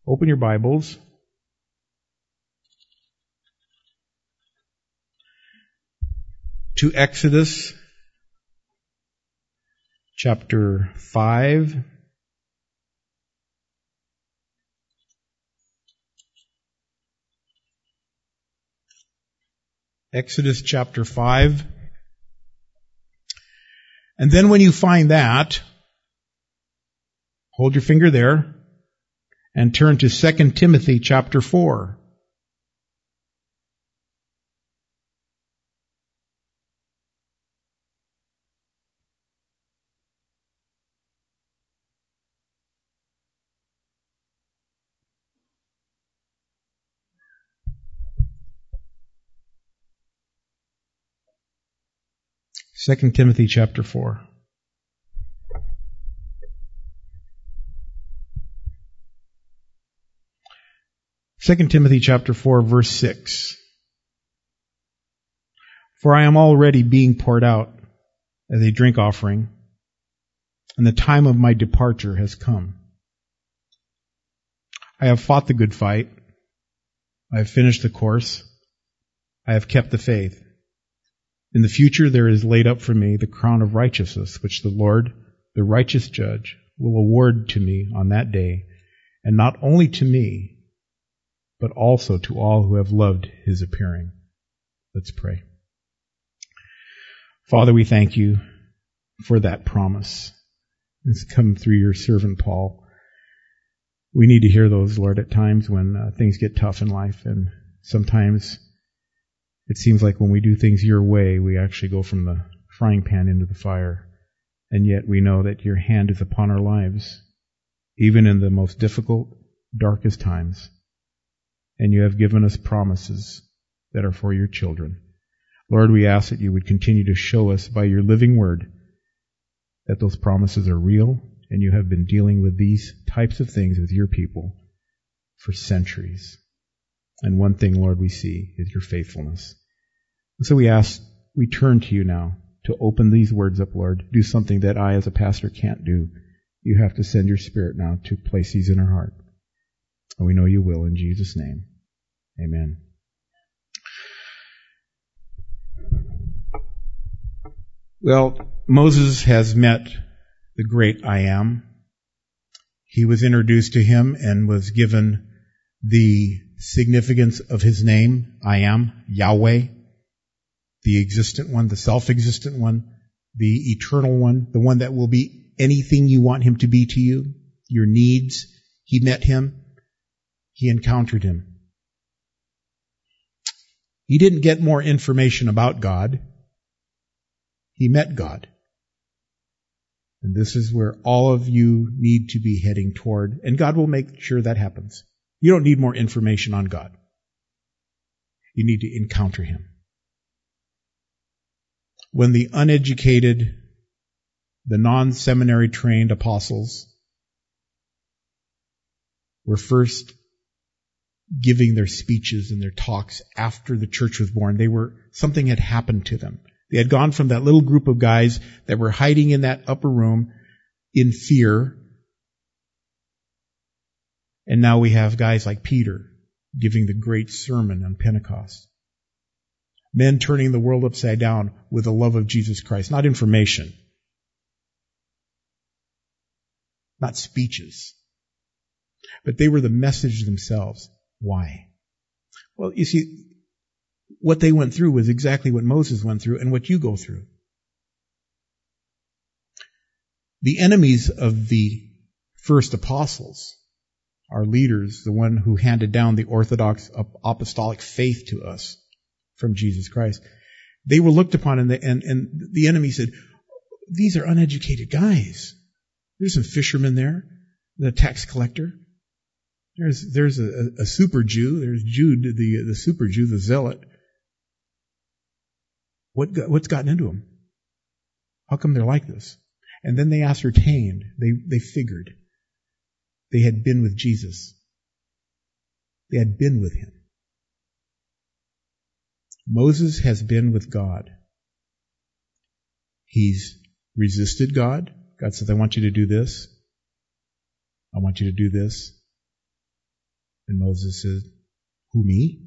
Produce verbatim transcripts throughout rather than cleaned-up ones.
Open your Bibles to Exodus chapter five. Exodus chapter five. And then when you find that, hold your finger there and turn to Second Timothy chapter four. Second Timothy chapter four. Second Timothy chapter four, verse six. For I am already being poured out as a drink offering, and the time of my departure has come. I have fought the good fight. I have finished the course. I have kept the faith. In the future there is laid up for me the crown of righteousness, which the Lord, the righteous judge, will award to me on that day, and not only to me, but also to all who have loved his appearing. Let's pray. Father, we thank you for that promise. It's come through your servant Paul. We need to hear those, Lord, at times when uh, things get tough in life, and sometimes it seems like when we do things your way, we actually go from the frying pan into the fire. And yet we know that your hand is upon our lives, even in the most difficult, darkest times. And you have given us promises that are for your children. Lord, we ask that you would continue to show us by your living word that those promises are real, and you have been dealing with these types of things with your people for centuries. And one thing, Lord, we see is your faithfulness. And so we ask, we turn to you now to open these words up, Lord. Do something that I as a pastor can't do. You have to send your Spirit now to place these in our heart. And we know you will in Jesus' name. Amen. Well, Moses has met the great I Am. He was introduced to him and was given the significance of his name, I Am, Yahweh, the existent one, the self-existent one, the eternal one, the one that will be anything you want him to be to you, your needs. He met him. He encountered him. He didn't get more information about God. He met God. And this is where all of you need to be heading toward, and God will make sure that happens. You don't need more information on God. You need to encounter him. When the uneducated, the non-seminary trained apostles were first giving their speeches and their talks after the church was born, they were, something had happened to them. They had gone from that little group of guys that were hiding in that upper room in fear, and now we have guys like Peter giving the great sermon on Pentecost. Men turning the world upside down with the love of Jesus Christ. Not information. Not speeches. But they were the message themselves. Why? Well, you see, what they went through was exactly what Moses went through and what you go through. The enemies of the first apostles, our leaders, the one who handed down the Orthodox apostolic faith to us from Jesus Christ, they were looked upon, and the, and, and the enemy said, these are uneducated guys. There's some fishermen there, the tax collector. There's there's a, a super Jew. There's Jude, the the super Jew, the zealot. What what's gotten into them? How come they're like this? And then they ascertained. They they figured they had been with Jesus. They had been with him. Moses has been with God. He's resisted God. God says, I want you to do this. I want you to do this. And Moses said, who, me?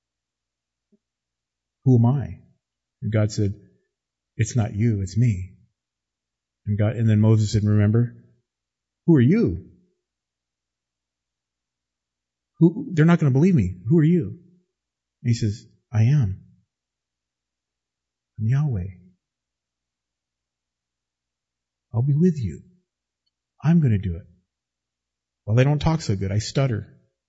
Who am I? And God said, it's not you, it's me. And God, and then Moses said, remember, who are you? Who, they're not going to believe me. Who are you? And he says, I am. I'm Yahweh. I'll be with you. I'm going to do it. Well, I don't talk so good. I stutter.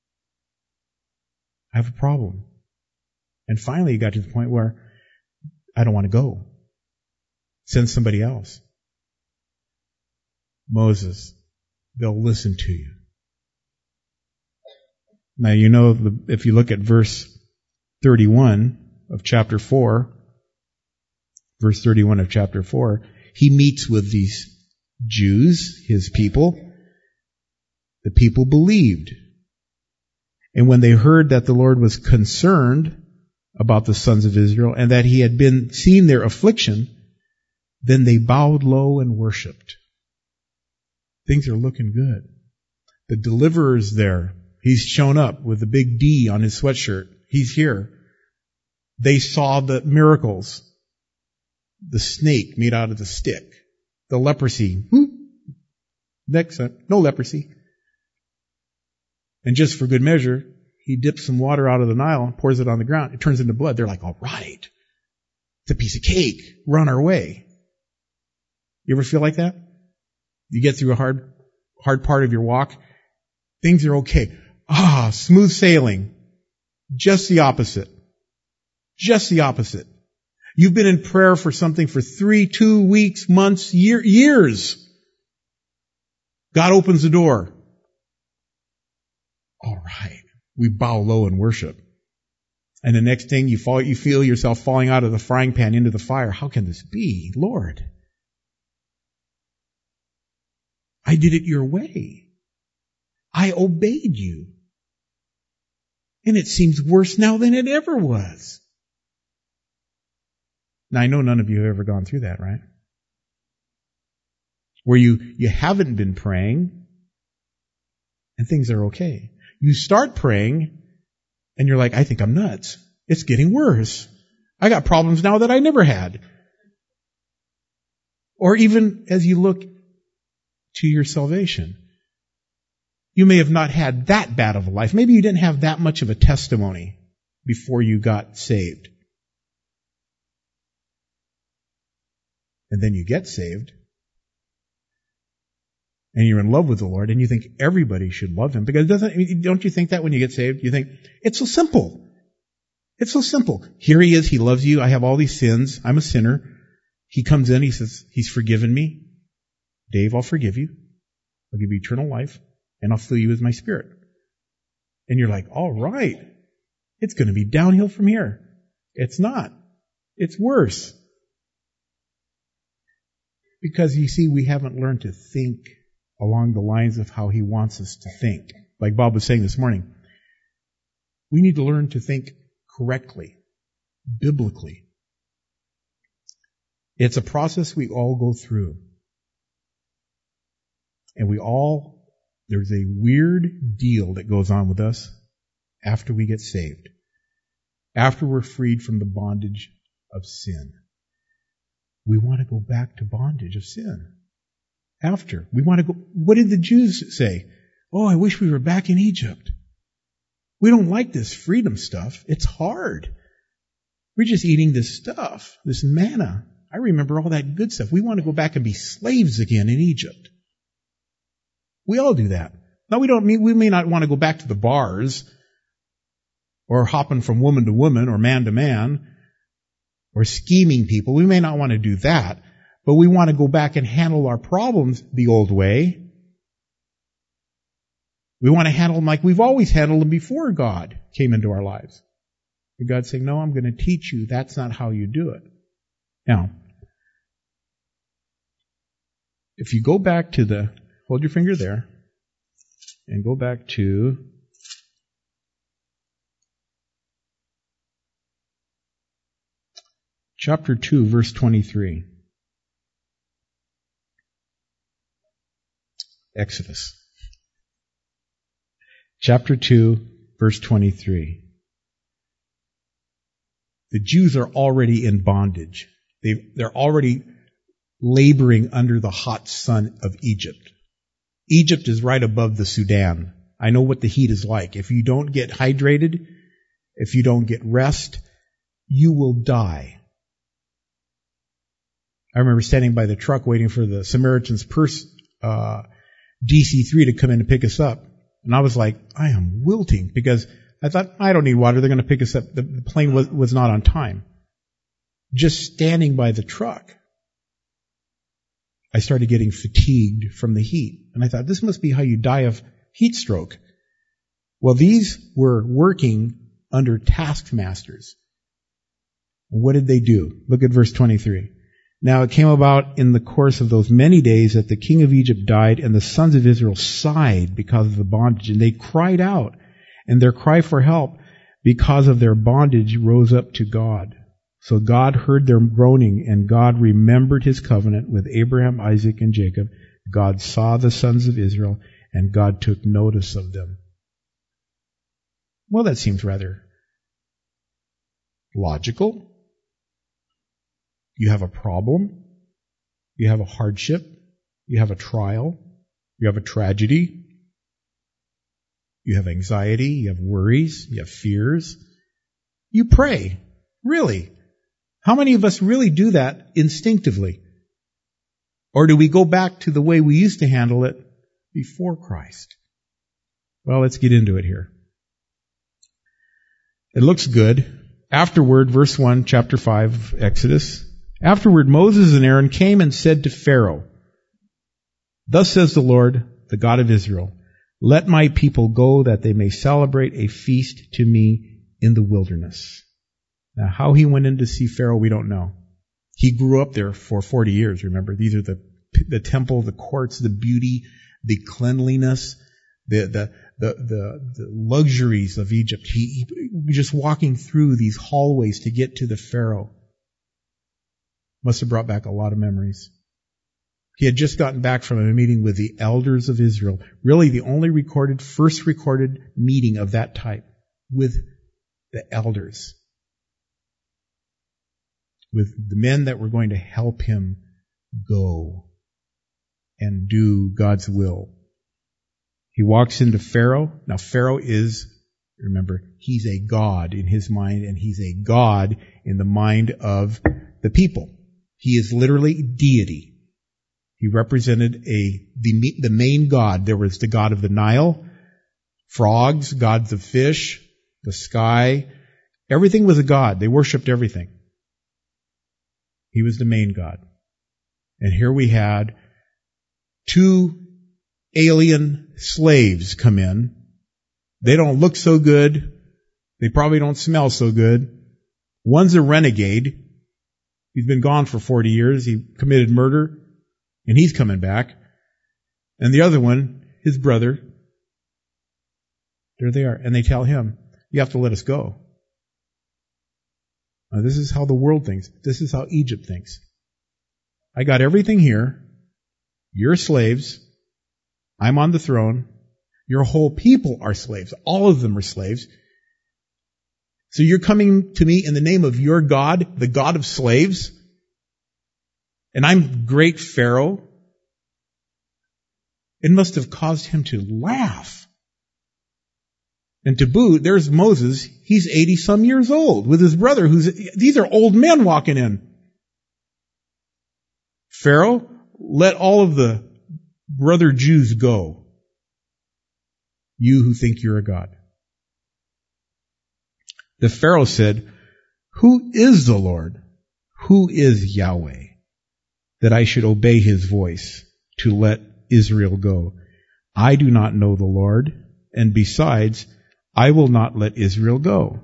I have a problem. And finally, he got to the point where I don't want to go. Send somebody else. Moses, they'll listen to you. Now, you know, the, if you look at verse thirty-one of chapter four, verse thirty-one of chapter four, he meets with these Jews, his people. The people believed. And when they heard that the Lord was concerned about the sons of Israel and that he had been seen their affliction, then they bowed low and worshipped. Things are looking good. The deliverer's there. He's shown up with a big D on his sweatshirt. He's here. They saw the miracles. The snake made out of the stick. The leprosy. Whoop. Next time, no leprosy. And just for good measure, he dips some water out of the Nile and pours it on the ground. It turns into blood. They're like, all right. It's a piece of cake. We're on our way. You ever feel like that? You get through a hard, hard part of your walk. Things are okay. Ah, smooth sailing. Just the opposite. Just the opposite. You've been in prayer for something for three, two weeks, months, year, years. God opens the door. All right. We bow low and worship. And the next thing you fall, you feel yourself falling out of the frying pan into the fire. How can this be, Lord? I did it your way. I obeyed you. And it seems worse now than it ever was. Now, I know none of you have ever gone through that, right? Where you, you haven't been praying and things are okay. You start praying and you're like, I think I'm nuts. It's getting worse. I got problems now that I never had. Or even as you look to your salvation, you may have not had that bad of a life. Maybe you didn't have that much of a testimony before you got saved. And then you get saved. And you're in love with the Lord, and you think everybody should love Him. Because doesn't, don't you think that when you get saved? You think, it's so simple. It's so simple. Here He is, He loves you, I have all these sins, I'm a sinner. He comes in, He says, He's forgiven me. Dave, I'll forgive you. I'll give you eternal life, and I'll fill you with my Spirit. And you're like, all right, it's going to be downhill from here. It's not. It's worse. Because you see, we haven't learned to think along the lines of how He wants us to think. Like Bob was saying this morning, we need to learn to think correctly, biblically. It's a process we all go through. And we all, there's a weird deal that goes on with us after we get saved. After we're freed from the bondage of sin. We want to go back to bondage of sin. After. We want to go, what did the Jews say? Oh, I wish we were back in Egypt. We don't like this freedom stuff. It's hard. We're just eating this stuff, this manna. I remember all that good stuff. We want to go back and be slaves again in Egypt. We all do that. Now we don't mean, we may not want to go back to the bars or hopping from woman to woman or man to man or scheming people. We may not want to do that, but we want to go back and handle our problems the old way. We want to handle them like we've always handled them before God came into our lives. And God's saying, no, I'm going to teach you. That's not how you do it. Now, if you go back to the, hold your finger there, and go back to chapter two, verse twenty-three. Exodus. Chapter two, verse twenty-three. The Jews are already in bondage. They've, they're already laboring under the hot sun of Egypt. Egypt is right above the Sudan. I know what the heat is like. If you don't get hydrated, if you don't get rest, you will die. I remember standing by the truck waiting for the Samaritan's Purse uh, D C three to come in and pick us up. And I was like, I am wilting because I thought, I don't need water. They're going to pick us up. The, the plane was, was not on time. Just standing by the truck, I started getting fatigued from the heat. And I thought, this must be how you die of heat stroke. Well, these were working under taskmasters. What did they do? Look at verse twenty-three. Now it came about in the course of those many days that the king of Egypt died, and the sons of Israel sighed because of the bondage, and they cried out, and their cry for help because of their bondage rose up to God. So God heard their groaning, and God remembered his covenant with Abraham, Isaac, and Jacob. God saw the sons of Israel, and God took notice of them. Well, that seems rather logical. You have a problem. You have a hardship. You have a trial. You have a tragedy. You have anxiety. You have worries. You have fears. You pray. Really? How many of us really do that instinctively? Or do we go back to the way we used to handle it before Christ? Well, let's get into it here. It looks good. Afterward, verse one, chapter five, Exodus. Afterward, Moses and Aaron came and said to Pharaoh, Thus says the Lord, the God of Israel, Let my people go that they may celebrate a feast to me in the wilderness. Now, how he went in to see Pharaoh, we don't know. He grew up there for forty years, remember. These are the the temple, the courts, the beauty, the cleanliness, the the the the, the luxuries of Egypt. He, he just walking through these hallways to get to the Pharaoh must have brought back a lot of memories. He had just gotten back from a meeting with the elders of Israel, really the only recorded, first recorded meeting of that type with the elders, with the men that were going to help him go and do God's will. He walks into Pharaoh. Now, Pharaoh is, remember, he's a god in his mind, and he's a god in the mind of the people. He is literally deity. He represented a the, the main god. There was the god of the Nile, frogs, gods of fish, the sky. Everything was a god. They worshipped everything. He was the main god. And here we had two alien slaves come in. They don't look so good. They probably don't smell so good. One's a renegade. He's been gone for forty years. He committed murder, and he's coming back. And the other one, his brother, there they are. And they tell him, you have to let us go. Now, this is how the world thinks. This is how Egypt thinks. I got everything here. You're slaves. I'm on the throne. Your whole people are slaves. All of them are slaves. So you're coming to me in the name of your God, the God of slaves? And I'm great Pharaoh? It must have caused him to laugh. And to boot, there's Moses. He's eighty some years old with his brother who's, these are old men walking in. Pharaoh, let all of the brother Jews go. You who think you're a god. The Pharaoh said, Who is the Lord? Who is Yahweh? That I should obey his voice to let Israel go. I do not know the Lord, and besides, I will not let Israel go.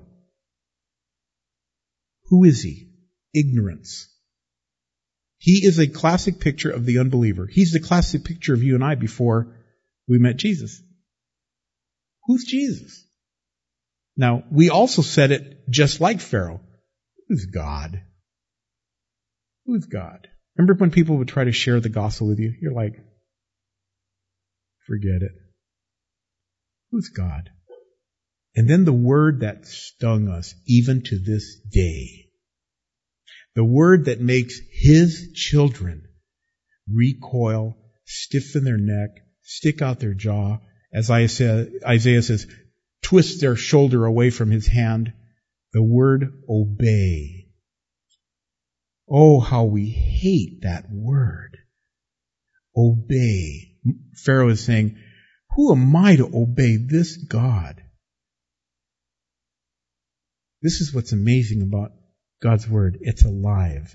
Who is he? Ignorance. He is a classic picture of the unbeliever. He's the classic picture of you and I before we met Jesus. Who's Jesus? Now, we also said it just like Pharaoh. Who's God? Who's God? Remember when people would try to share the gospel with you? You're like, forget it. Who's God? And then the word that stung us, even to this day. The word that makes his children recoil, stiffen their neck, stick out their jaw, as Isaiah says, twist their shoulder away from his hand. The word obey. Oh, how we hate that word. Obey. Pharaoh is saying, who am I to obey this God? This is what's amazing about God's word. It's alive.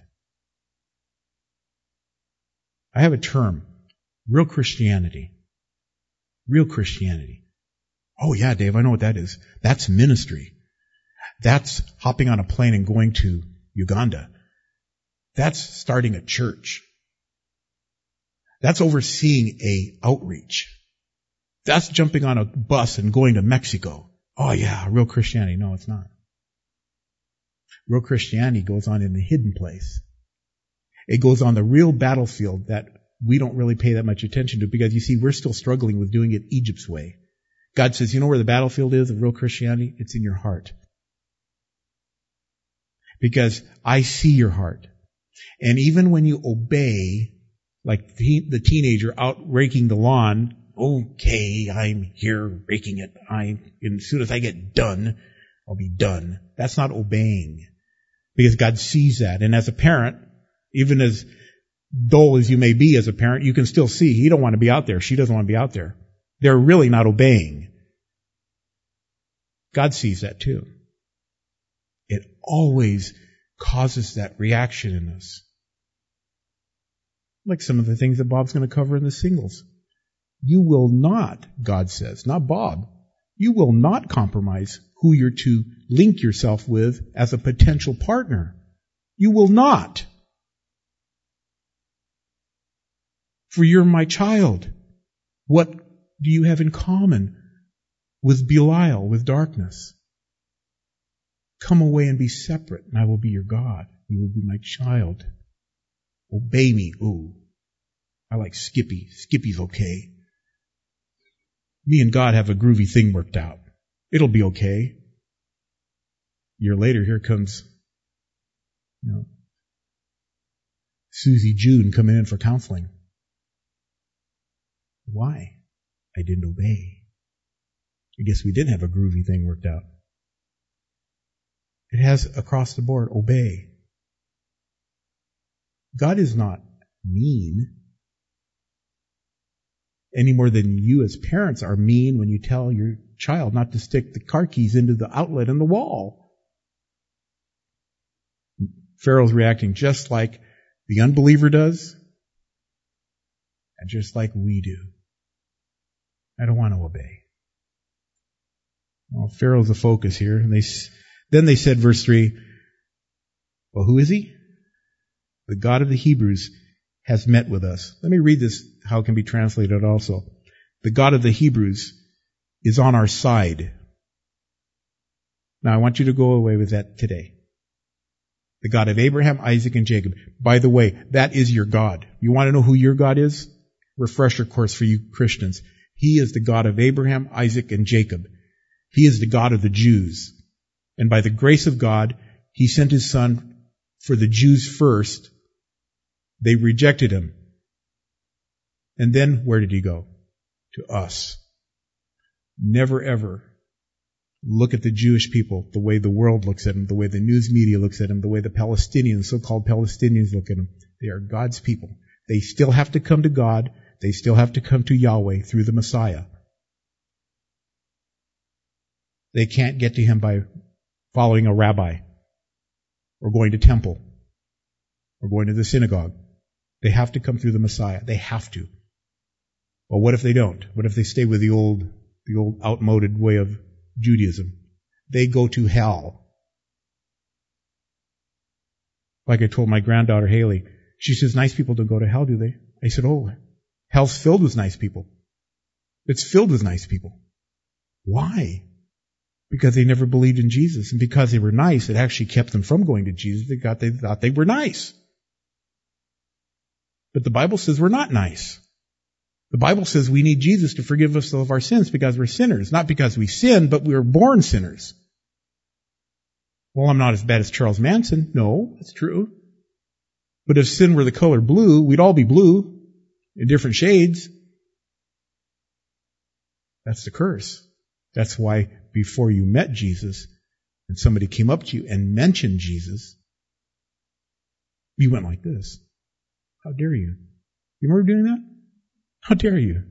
I have a term, real Christianity. Real Christianity. Oh yeah, Dave, I know what that is. That's ministry. That's hopping on a plane and going to Uganda. That's starting a church. That's overseeing a outreach. That's jumping on a bus and going to Mexico. Oh yeah, real Christianity. No, it's not. Real Christianity goes on in the hidden place. It goes on the real battlefield that we don't really pay that much attention to, because you see, we're still struggling with doing it Egypt's way. God says, you know where the battlefield is of real Christianity? It's in your heart. Because I see your heart. And even when you obey, like the, the teenager out raking the lawn, okay, I'm here raking it. I, and as soon as I get done, I'll be done. That's not obeying. Because God sees that. And as a parent, even as dull as you may be as a parent, you can still see he don't want to be out there. She doesn't want to be out there. They're really not obeying. God sees that too. It always causes that reaction in us. Like some of the things that Bob's going to cover in the singles. You will not, God says, not Bob, you will not compromise who you're to link yourself with as a potential partner. You will not. For you're my child. What do you have in common with Belial, with darkness? Come away and be separate, and I will be your God. You will be my child. Obey me. Ooh, I like Skippy. Skippy's okay. Me and God have a groovy thing worked out. It'll be okay. A year later, here comes, you know, Susie June coming in for counseling. Why? I didn't obey. I guess we didn't have a groovy thing worked out. It has across the board, obey. God is not mean any more than you as parents are mean when you tell your child not to stick the car keys into the outlet in the wall. Pharaoh's reacting just like the unbeliever does, and just like we do. I don't want to obey. Well, Pharaoh's the focus here. And they, then they said, verse three, well, who is he? The God of the Hebrews has met with us. Let me read this, how it can be translated also. The God of the Hebrews is on our side. Now, I want you to go away with that today. The God of Abraham, Isaac, and Jacob. By the way, that is your God. You want to know who your God is? Refresher course for you Christians. He is the God of Abraham, Isaac, and Jacob. He is the God of the Jews. And by the grace of God, He sent His Son for the Jews first. They rejected Him. And then where did He go? To us. Never ever look at the Jewish people the way the world looks at them, the way the news media looks at them, the way the Palestinians, so-called Palestinians look at them. They are God's people. They still have to come to God. They still have to come to Yahweh through the Messiah. They can't get to Him by following a rabbi or going to temple or going to the synagogue. They have to come through the Messiah. They have to. Well, what if they don't? What if they stay with the old, the old outmoded way of Judaism? They go to hell. Like I told my granddaughter Haley, she says, nice people don't go to hell, do they? I said, oh, hell's filled with nice people. It's filled with nice people. Why? Because they never believed in Jesus. And because they were nice, it actually kept them from going to Jesus. They got, they thought they were nice. But the Bible says we're not nice. The Bible says we need Jesus to forgive us of our sins because we're sinners. Not because we sin, but we were born sinners. Well, I'm not as bad as Charles Manson. No, that's true. But if sin were the color blue, we'd all be blue in different shades. That's the curse. That's why before you met Jesus and somebody came up to you and mentioned Jesus, you went like this. How dare you? You remember doing that? How dare you?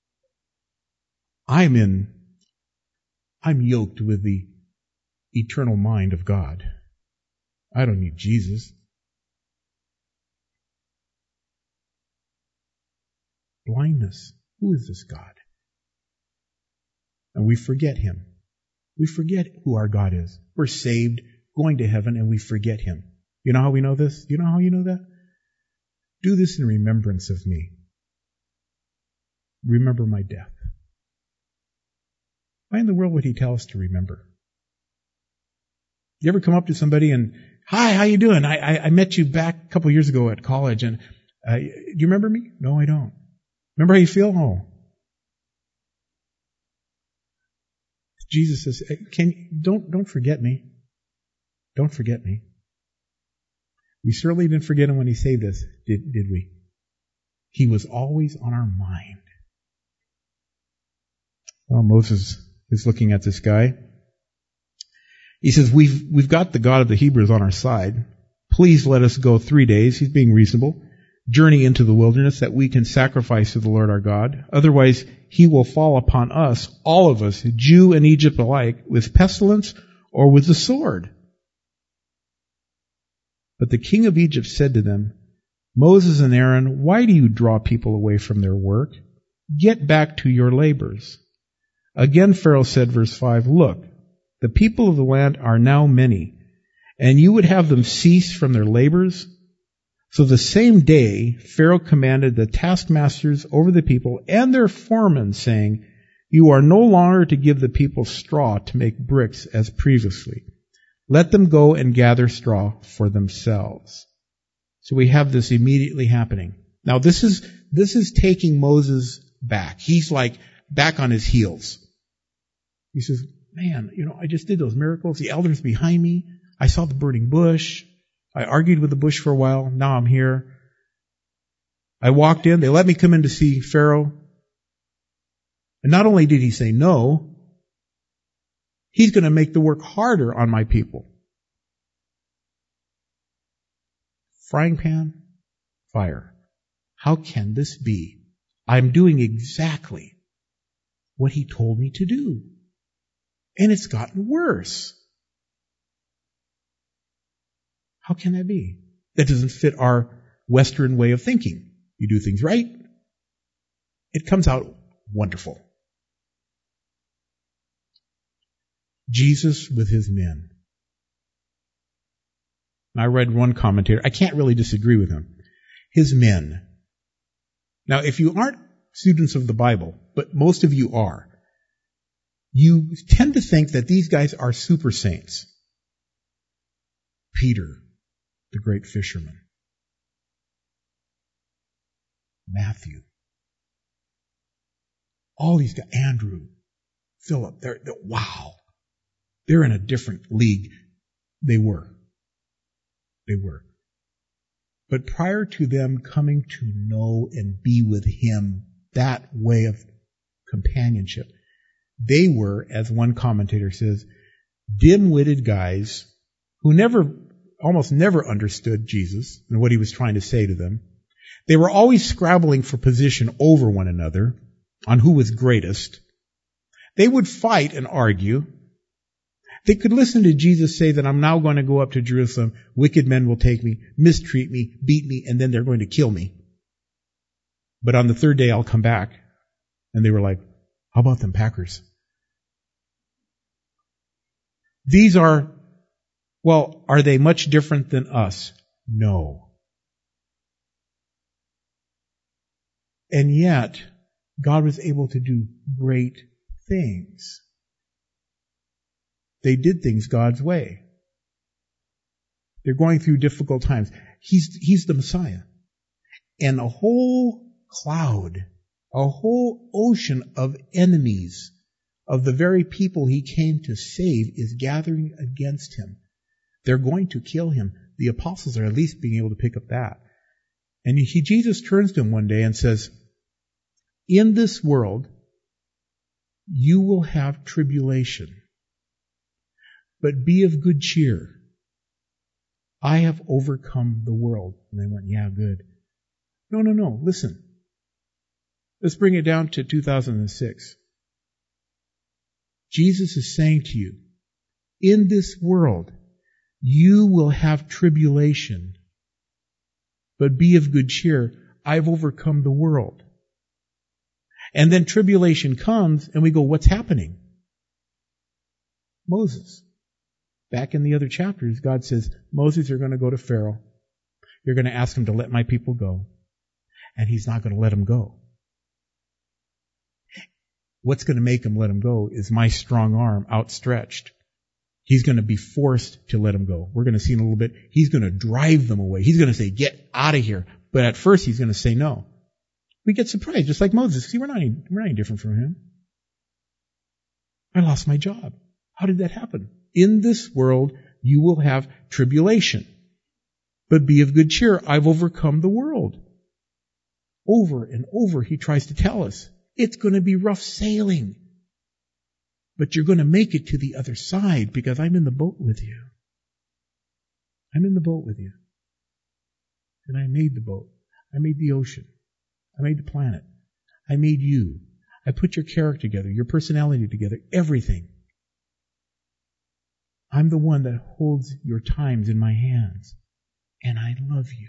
I'm in, I'm yoked with the eternal mind of God. I don't need Jesus. Blindness. Who is this God? And we forget Him. We forget who our God is. We're saved, going to heaven, and we forget Him. You know how we know this? You know how you know that? Do this in remembrance of me. Remember my death. Why in the world would He tell us to remember? You ever come up to somebody and, hi, how you doing? I, I, I met you back a couple years ago at college, and uh, do you remember me? No, I don't. Remember how you feel? Oh. Jesus says, "Can don't don't forget me. Don't forget me." We certainly didn't forget Him when He saved us, did did we? He was always on our mind. Well, Moses is looking at this guy. He says, we've, we've got the God of the Hebrews on our side. Please let us go three days. He's being reasonable. Journey into the wilderness that we can sacrifice to the Lord our God. Otherwise, He will fall upon us, all of us, Jew and Egypt alike, with pestilence or with the sword. But the king of Egypt said to them, Moses and Aaron, why do you draw people away from their work? Get back to your labors. Again, Pharaoh said, verse five, look, the people of the land are now many, and you would have them cease from their labors? So the same day, Pharaoh commanded the taskmasters over the people and their foremen, saying, you are no longer to give the people straw to make bricks as previously. Let them go and gather straw for themselves. So we have this immediately happening. Now this is, this is taking Moses back. He's like back on his heels. He says, man, you know, I just did those miracles. The elders behind me. I saw the burning bush. I argued with the bush for a while. Now I'm here. I walked in. They let me come in to see Pharaoh. And not only did he say no, he's going to make the work harder on my people. Frying pan, fire. How can this be? I'm doing exactly what he told me to do. And it's gotten worse. How can that be? That doesn't fit our Western way of thinking. You do things right, it comes out wonderful. Jesus with his men. And I read one commentator. I can't really disagree with him. His men. Now, if you aren't students of the Bible, but most of you are, you tend to think that these guys are super saints. Peter, the great fisherman. Matthew. All these guys. Andrew. Philip. They're, they're wow. They're in a different league. They were. They were. But prior to them coming to know and be with him, that way of companionship, they were, as one commentator says, dim-witted guys who never, almost never understood Jesus and what he was trying to say to them. They were always scrabbling for position over one another on who was greatest. They would fight and argue. They could listen to Jesus say that I'm now going to go up to Jerusalem. Wicked men will take me, mistreat me, beat me, and then they're going to kill me. But on the third day I'll come back. And they were like, how about them Packers? These are, well, are they much different than us? No. And yet, God was able to do great things. They did things God's way. They're going through difficult times. He's, he's the Messiah. And a whole cloud A whole ocean of enemies of the very people he came to save is gathering against him. They're going to kill him. The apostles are at least being able to pick up that. And he, Jesus turns to him one day and says, in this world, you will have tribulation, but be of good cheer. I have overcome the world. And they went, yeah, good. No, no, no. Listen. Let's bring it down to two thousand six. Jesus is saying to you, in this world, you will have tribulation, but be of good cheer. I've overcome the world. And then tribulation comes, and we go, what's happening? Moses. Back in the other chapters, God says, Moses, you're going to go to Pharaoh. You're going to ask him to let my people go. And he's not going to let them go. What's going to make him let him go is my strong arm outstretched. He's going to be forced to let him go. We're going to see in a little bit. He's going to drive them away. He's going to say, get out of here. But at first, he's going to say no. We get surprised, just like Moses. See, we're not any, we're not any different from him. I lost my job. How did that happen? In this world, you will have tribulation. But be of good cheer. I've overcome the world. Over and over, he tries to tell us. It's going to be rough sailing. But you're going to make it to the other side because I'm in the boat with you. I'm in the boat with you. And I made the boat. I made the ocean. I made the planet. I made you. I put your character together, your personality together, everything. I'm the one that holds your times in my hands. And I love you.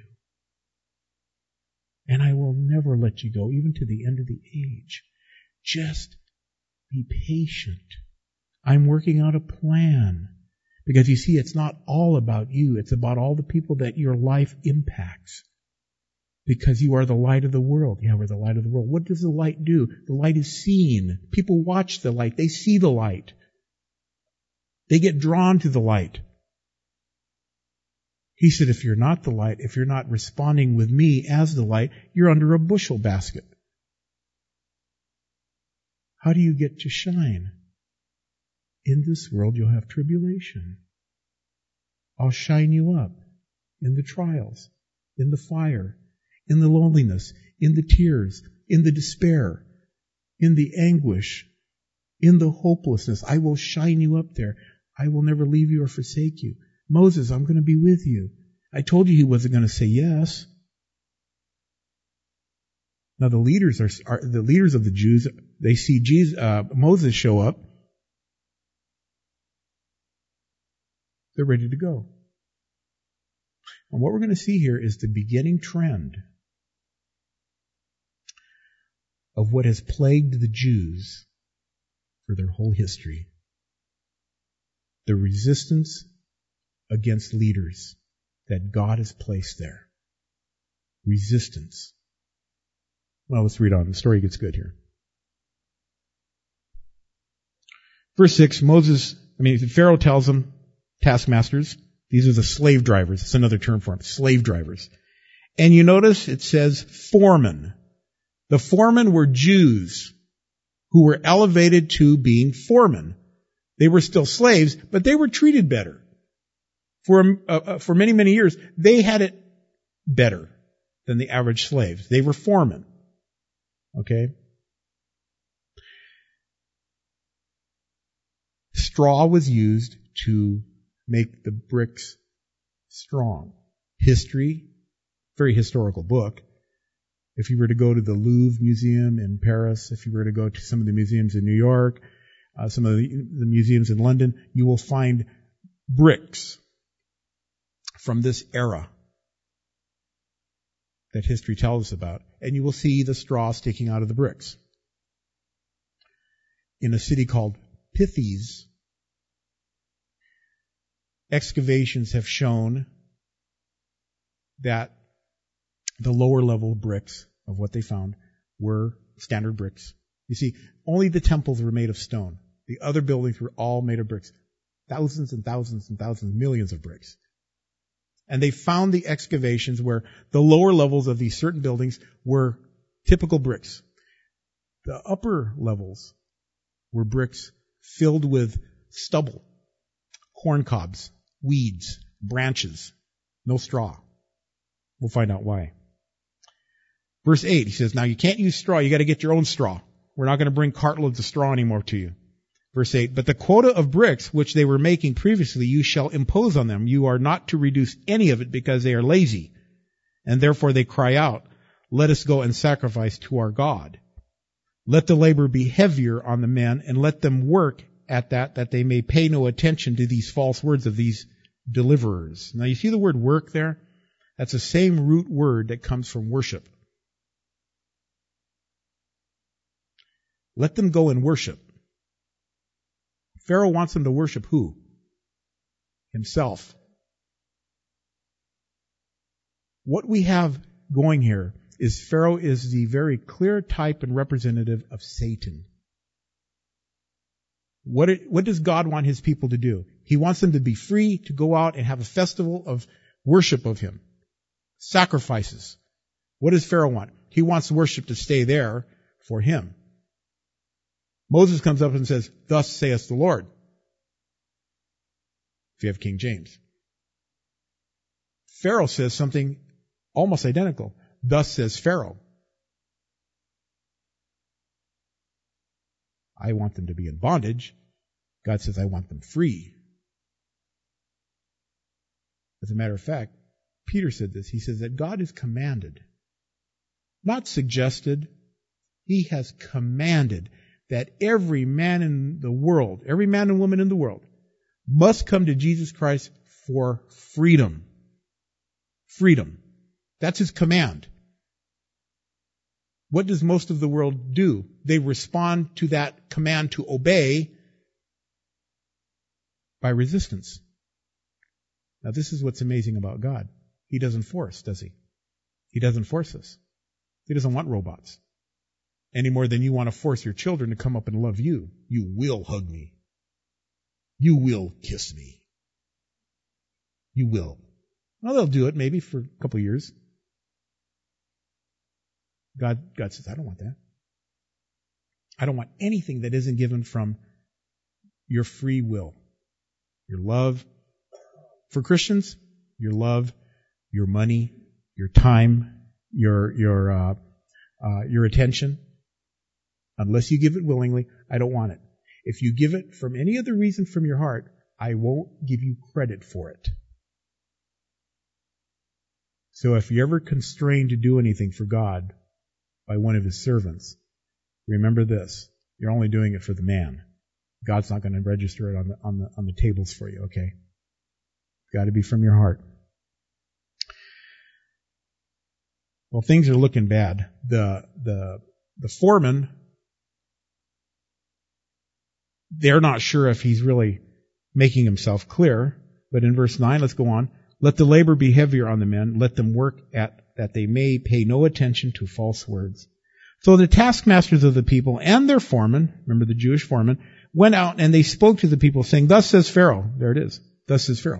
And I will never let you go, even to the end of the age. Just be patient. I'm working out a plan. Because you see, it's not all about you. It's about all the people that your life impacts. Because you are the light of the world. Yeah, we're the light of the world. What does the light do? The light is seen. People watch the light. They see the light. They get drawn to the light. He said, if you're not the light, if you're not responding with me as the light, you're under a bushel basket. How do you get to shine? In this world, you'll have tribulation. I'll shine you up in the trials, in the fire, in the loneliness, in the tears, in the despair, in the anguish, in the hopelessness. I will shine you up there. I will never leave you or forsake you. Moses, I'm going to be with you. I told you he wasn't going to say yes. Now the leaders are, are the leaders of the Jews. They see Jesus, uh, Moses show up. They're ready to go. And what we're going to see here is the beginning trend of what has plagued the Jews for their whole history. The resistance against leaders that God has placed there. Resistance. Well, let's read on. The story gets good here. Verse six, Moses, I mean, Pharaoh tells them, taskmasters, these are the slave drivers. It's another term for them, slave drivers. And you notice it says foremen. The foremen were Jews who were elevated to being foremen. They were still slaves, but they were treated better. For, uh, for many, many years, they had it better than the average slaves. They were foremen. Okay? Straw was used to make the bricks strong. History, very historical book. If you were to go to the Louvre Museum in Paris, if you were to go to some of the museums in New York, uh, some of the, the museums in London, you will find bricks from this era that history tells us about. And you will see the straw sticking out of the bricks. In a city called Pythes, excavations have shown that the lower level bricks of what they found were standard bricks. You see, only the temples were made of stone. The other buildings were all made of bricks. Thousands and thousands and thousands, millions of bricks. And they found the excavations where the lower levels of these certain buildings were typical bricks. The upper levels were bricks filled with stubble, corn cobs, weeds, branches, no straw. We'll find out why. Verse eight, he says, now you can't use straw, you got to get your own straw. We're not going to bring cartloads of straw anymore to you. Verse eight, but the quota of bricks which they were making previously you shall impose on them. You are not to reduce any of it because they are lazy. And therefore they cry out, let us go and sacrifice to our God. Let the labor be heavier on the men, and let them work at that, that they may pay no attention to these false words of these deliverers. Now you see the word work there? That's the same root word that comes from worship. Let them go and worship. Pharaoh wants them to worship who? Himself. What we have going here is Pharaoh is the very clear type and representative of Satan. What, it, what does God want his people to do? He wants them to be free to go out and have a festival of worship of him. Sacrifices. What does Pharaoh want? He wants worship to stay there for him. Moses comes up and says, thus saith the Lord. If you have King James. Pharaoh says something almost identical. Thus says Pharaoh. I want them to be in bondage. God says, I want them free. As a matter of fact, Peter said this. He says that God is commanded, not suggested. He has commanded that every man in the world, every man and woman in the world, must come to Jesus Christ for freedom. Freedom. That's his command. What does most of the world do? They respond to that command to obey by resistance. Now this is what's amazing about God. He doesn't force, does he? He doesn't force us. He doesn't want robots. Any more than you want to force your children to come up and love you. You will hug me. You will kiss me. You will. Well, they'll do it maybe for a couple of years. God, God says, I don't want that. I don't want anything that isn't given from your free will. Your love. For Christians, your love, your money, your time, your, your, uh, uh, your attention. Unless you give it willingly, I don't want it. If you give it from any other reason from your heart, I won't give you credit for it. So if you're ever constrained to do anything for God by one of his servants, remember this. You're only doing it for the man. God's not going to register it on the, on the, on the tables for you, okay? It's got to be from your heart. Well, things are looking bad. The, the, the foreman, they're not sure if he's really making himself clear. But in verse nine, let's go on. Let the labor be heavier on the men. Let them work at that they may pay no attention to false words. So the taskmasters of the people and their foreman, remember the Jewish foreman, went out and they spoke to the people saying, thus says Pharaoh. There it is. Thus says Pharaoh.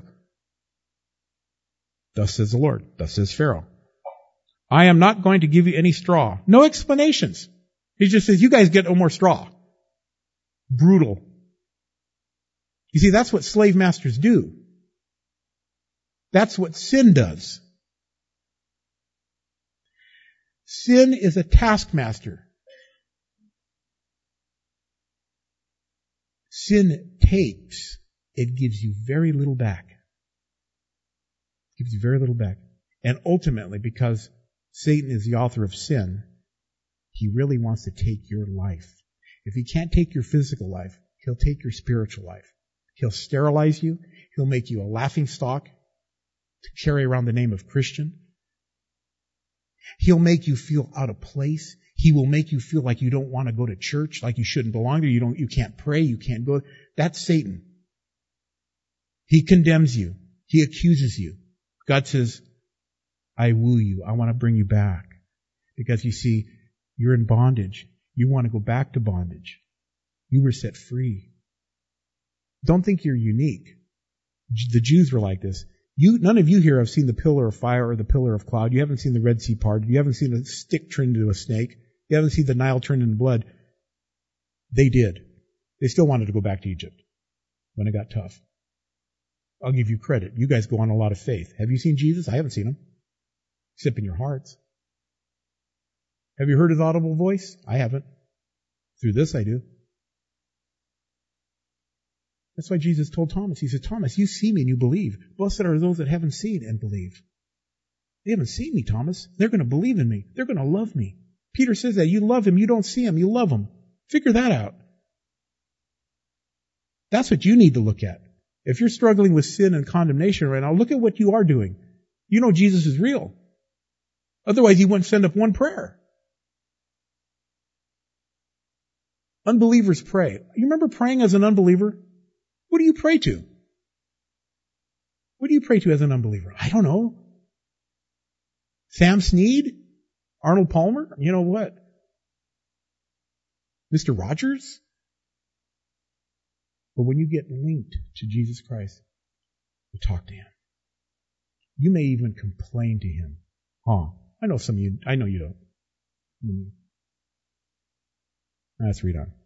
Thus says the Lord. Thus says Pharaoh. I am not going to give you any straw. No explanations. He just says, you guys get no more straw. Brutal. You see, that's what slave masters do. That's what sin does. Sin is a taskmaster. Sin takes. It gives you very little back. It gives you very little back. And ultimately, because Satan is the author of sin, he really wants to take your life. If he can't take your physical life, he'll take your spiritual life. He'll sterilize you. He'll make you a laughingstock to carry around the name of Christian. He'll make you feel out of place. He will make you feel like you don't want to go to church, like you shouldn't belong there. You don't, you can't pray. You can't go. That's Satan. He condemns you. He accuses you. God says, I woo you. I want to bring you back. Because you see, you're in bondage. You want to go back to bondage. You were set free. Don't think you're unique. The Jews were like this. You, none of you here have seen the pillar of fire or the pillar of cloud. You haven't seen the Red Sea parted. You haven't seen a stick turned into a snake. You haven't seen the Nile turned into blood. They did. They still wanted to go back to Egypt when it got tough. I'll give you credit. You guys go on a lot of faith. Have you seen Jesus? I haven't seen him. Except in your hearts. Have you heard his audible voice? I haven't. Through this I do. That's why Jesus told Thomas, he said, Thomas, you see me and you believe. Blessed are those that haven't seen and believe. They haven't seen me, Thomas. They're going to believe in me. They're going to love me. Peter says that. You love him. You don't see him. You love him. Figure that out. That's what you need to look at. If you're struggling with sin and condemnation right now, look at what you are doing. You know Jesus is real. Otherwise, he wouldn't send up one prayer. Unbelievers pray. You remember praying as an unbeliever? What do you pray to? What do you pray to as an unbeliever? I don't know. Sam Snead? Arnold Palmer? You know what? Mister Rogers? But when you get linked to Jesus Christ, you talk to him. You may even complain to him. Huh. I know some of you, I know you don't. Mm-hmm. Let's read on.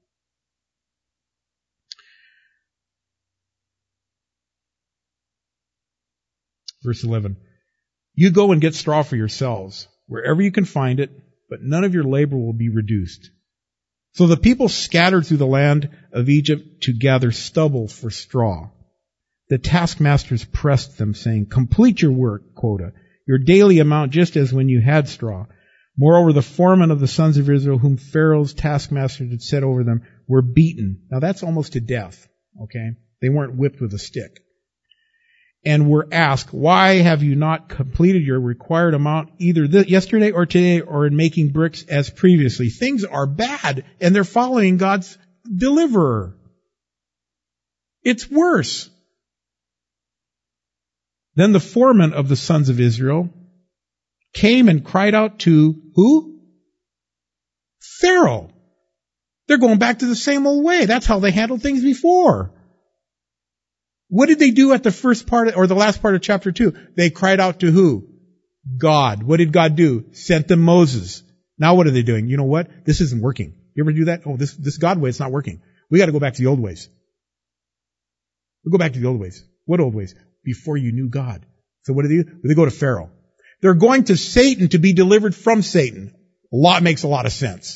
Verse eleven. You go and get straw for yourselves, wherever you can find it, but none of your labor will be reduced. So the people scattered through the land of Egypt to gather stubble for straw. The taskmasters pressed them, saying, complete your work quota, your daily amount, just as when you had straw. Moreover, the foremen of the sons of Israel, whom Pharaoh's taskmasters had set over them, were beaten. Now that's almost to death, okay? They weren't whipped with a stick. And were asked, why have you not completed your required amount either this, yesterday or today or in making bricks as previously? Things are bad, and they're following God's deliverer. It's worse. Then the foreman of the sons of Israel came and cried out to who? Pharaoh. They're going back to the same old way. That's how they handled things before. What did they do at the first part, or the last part of chapter two? They cried out to who? God. What did God do? Sent them Moses. Now what are they doing? You know what? This isn't working. You ever do that? Oh, this, this God way, it's not working. We gotta go back to the old ways. We'll go back to the old ways. What old ways? Before you knew God. So what do they do? They go to Pharaoh. They're going to Satan to be delivered from Satan. A lot makes a lot of sense.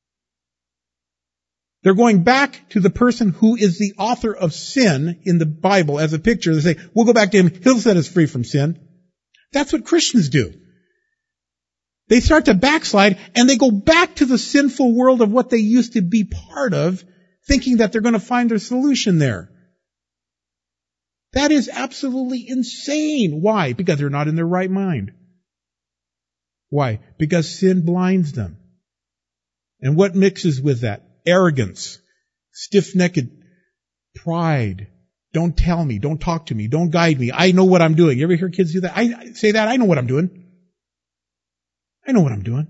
They're going back to the person who is the author of sin in the Bible as a picture. They say, we'll go back to him. He'll set us free from sin. That's what Christians do. They start to backslide and they go back to the sinful world of what they used to be part of, thinking that they're going to find their solution there. That is absolutely insane. Why? Because they're not in their right mind. Why? Because sin blinds them. And what mixes with that? Arrogance, stiff-necked pride. Don't tell me. Don't talk to me. Don't guide me. I know what I'm doing. You ever hear kids do that? I say that. I know what I'm doing. I know what I'm doing.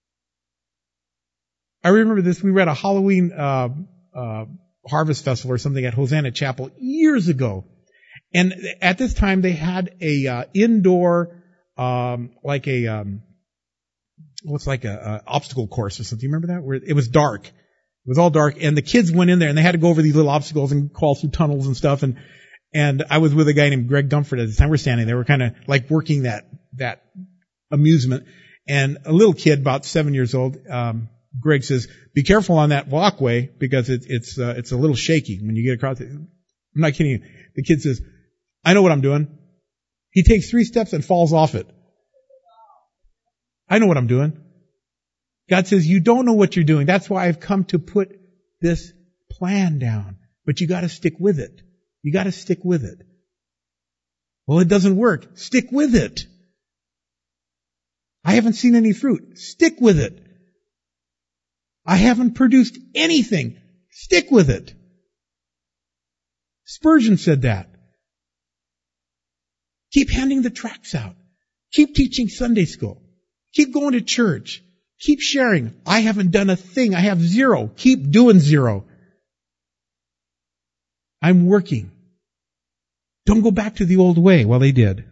I remember this. We were at a Halloween uh, uh, harvest festival or something at Hosanna Chapel years ago. And at this time, they had a uh, indoor, um, like a, um, what's like a, a obstacle course or something. You remember that? Where it was dark. It was all dark, and the kids went in there, and they had to go over these little obstacles and crawl through tunnels and stuff. And and I was with a guy named Greg Gumford at the time. We're standing there, we're kind of like working that that amusement. And a little kid, about seven years old, um, Greg says, "Be careful on that walkway because it, it's uh, it's a little shaky when you get across it." I'm not kidding you. The kid says, "I know what I'm doing." He takes three steps and falls off it. I know what I'm doing. God says, you don't know what you're doing. That's why I've come to put this plan down. But you gotta stick with it. You gotta stick with it. Well, it doesn't work. Stick with it. I haven't seen any fruit. Stick with it. I haven't produced anything. Stick with it. Spurgeon said that. Keep handing the tracts out. Keep teaching Sunday school. Keep going to church. Keep sharing. I haven't done a thing. I have zero. Keep doing zero. I'm working. Don't go back to the old way. Well, they did.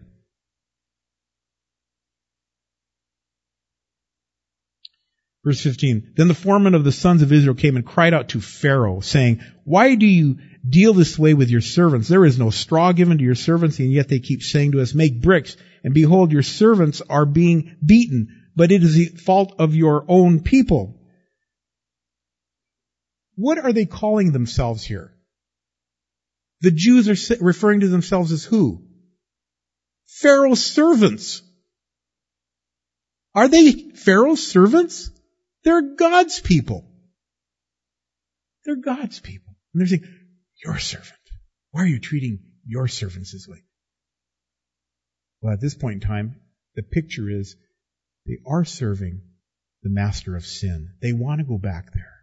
Verse fifteen, then the foreman of the sons of Israel came and cried out to Pharaoh, saying, why do you deal this way with your servants? There is no straw given to your servants, and yet they keep saying to us, make bricks. And behold, your servants are being beaten, but it is the fault of your own people. What are they calling themselves here? The Jews are referring to themselves as who? Pharaoh's servants. Are they Pharaoh's servants? They're God's people. They're God's people. And they're saying, your servant. Why are you treating your servants this way? Well, at this point in time, the picture is they are serving the master of sin. They want to go back there.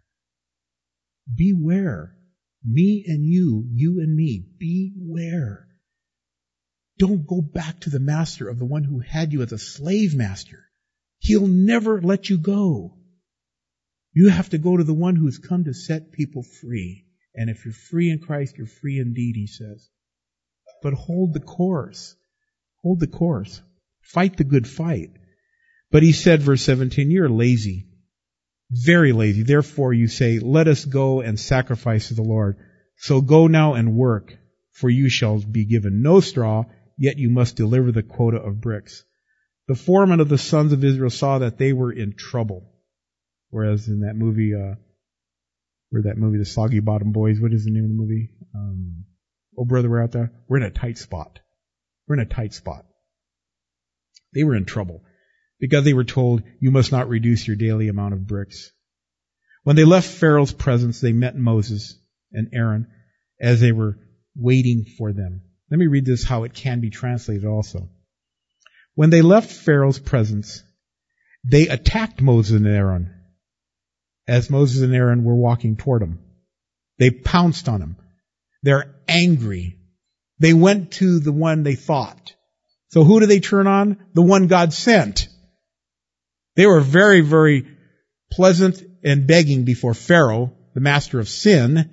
Beware. Me and you, you and me, beware. Don't go back to the master of the one who had you as a slave master. He'll never let you go. You have to go to the one who's come to set people free. And if you're free in Christ, you're free indeed, he says. But hold the course. Hold the course. Fight the good fight. But he said, verse seventeen, you're lazy. Very lazy. Therefore you say, let us go and sacrifice to the Lord. So go now and work, for you shall be given no straw, yet you must deliver the quota of bricks. The foreman of the sons of Israel saw that they were in trouble. Whereas in that movie, uh, where that movie, The Soggy Bottom Boys, what is the name of the movie? Um, oh brother, we're out there. We're in a tight spot. We're in a tight spot. They were in trouble because they were told, you must not reduce your daily amount of bricks. When they left Pharaoh's presence, they met Moses and Aaron as they were waiting for them. Let me read this how it can be translated also. When they left Pharaoh's presence, they attacked Moses and Aaron as Moses and Aaron were walking toward him. They pounced on him. They're angry. They went to the one they thought. So who do they turn on? The one God sent. They were very, very pleasant and begging before Pharaoh, the master of sin,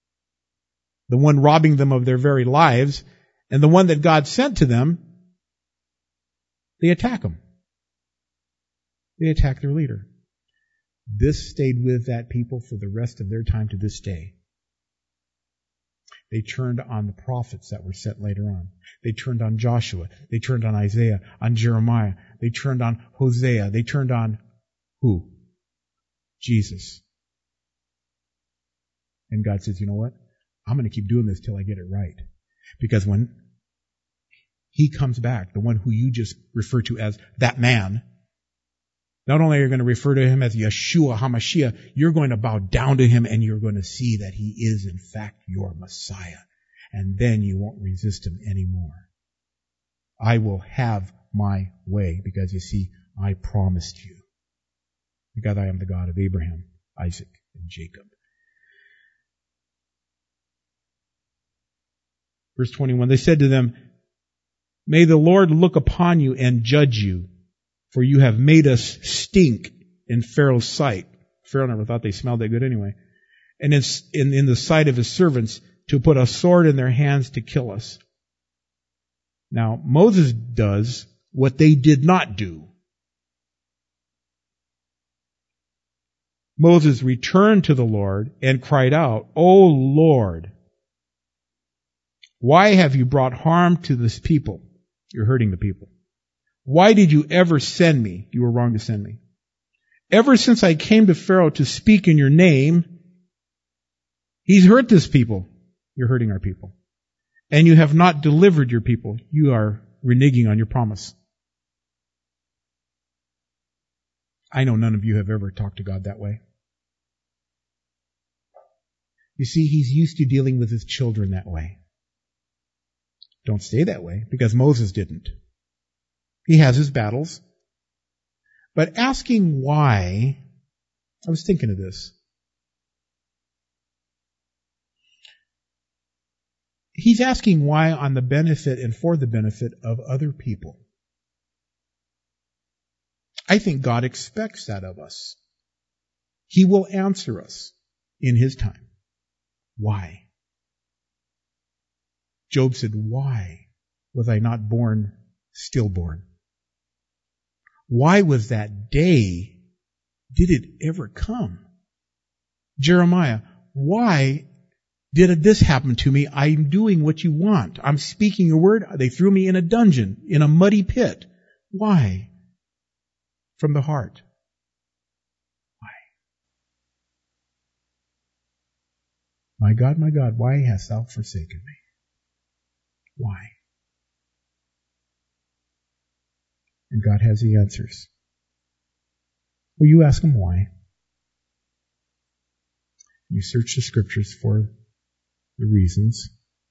the one robbing them of their very lives, and the one that God sent to them, they attack him. They attack their leader. This stayed with that people for the rest of their time to this day. They turned on the prophets that were sent later on. They turned on Joshua. They turned on Isaiah, on Jeremiah. They turned on Hosea. They turned on who? Jesus. And God says, you know what? I'm going to keep doing this till I get it right. Because when he comes back, the one who you just referred to as that man, not only are you going to refer to him as Yeshua HaMashiach, you're going to bow down to him and you're going to see that he is in fact your Messiah. And then you won't resist him anymore. I will have my way because you see, I promised you. Because I am the God of Abraham, Isaac, and Jacob. Verse twenty-one, they said to them, may the Lord look upon you and judge you, for you have made us stink in Pharaoh's sight. Pharaoh never thought they smelled that good anyway. And it's in, in the sight of his servants to put a sword in their hands to kill us. Now, Moses does what they did not do. Moses returned to the Lord and cried out, O Lord, why have you brought harm to this people? You're hurting the people. Why did you ever send me? You were wrong to send me. Ever since I came to Pharaoh to speak in your name, he's hurt this people. You're hurting our people. And you have not delivered your people. You are reneging on your promise. I know none of you have ever talked to God that way. You see, he's used to dealing with his children that way. Don't stay that way, because Moses didn't. He has his battles. But asking why, I was thinking of this. He's asking why on the benefit and for the benefit of other people. I think God expects that of us. He will answer us in his time. Why? Job said, why was I not born stillborn? Why was that day did it ever come? Jeremiah, why did this happen to me? I'm doing what you want. I'm speaking your word. They threw me in a dungeon, in a muddy pit. Why? From the heart. Why? My God, my God, why hast thou forsaken me? Why? And God has the answers. Will you ask him why? You search the scriptures for the reasons.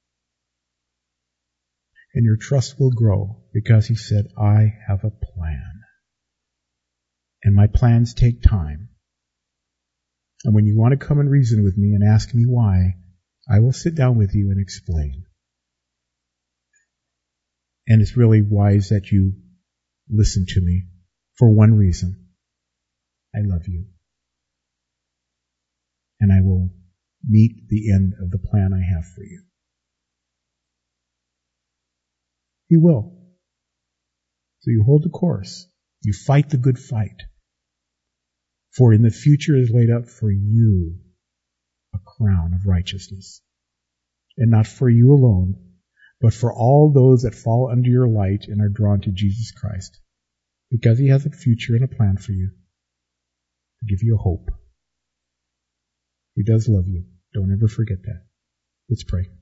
And your trust will grow because he said, I have a plan. And my plans take time. And when you want to come and reason with me and ask me why, I will sit down with you and explain. And it's really wise that you listen to me for one reason. I love you. And I will meet the end of the plan I have for you. He will. So you hold the course. You fight the good fight. For in the future is laid up for you a crown of righteousness. And not for you alone, but for all those that fall under your light and are drawn to Jesus Christ. Because he has a future and a plan for you. To give you a hope. He does love you. Don't ever forget that. Let's pray.